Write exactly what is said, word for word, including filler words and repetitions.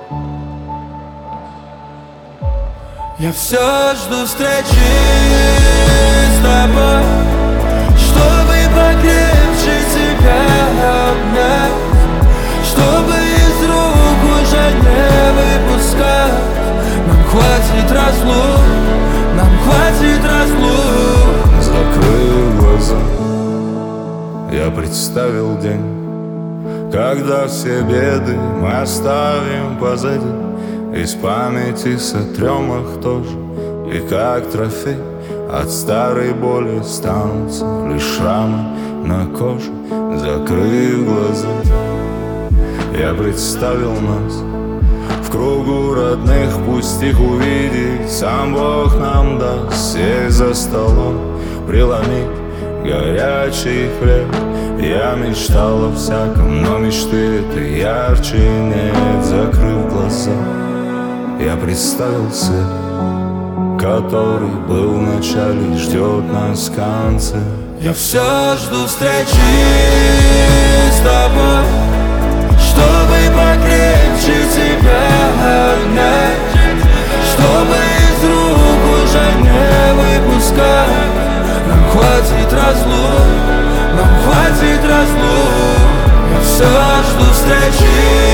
Я все жду встречи с тобой, чтобы покрепче тебя обнять, чтобы из рук уже не выпускать. Нам хватит разлук, нам хватит разлук. Закрыв глаза, я представил день, когда все беды мы оставим позади, из памяти сотрем их тоже. И как трофей от старой боли останутся лишь шрамы на коже. Закрыв глаза, я представил нас в кругу родных, пусть их увидеть сам Бог нам даст. Сесть за столом, преломить горячий хлеб. Я мечтал о всяком, но мечты это ярче нет. Закрыв глаза, я представил свет, который был в начале и ждет нас в конце. Я все жду встречи с тобой, чтобы покрепче тебя обнять, чтобы из рук уже не выпускать. Нам хватит разлук, нам хватит разлук. Я все жду встречи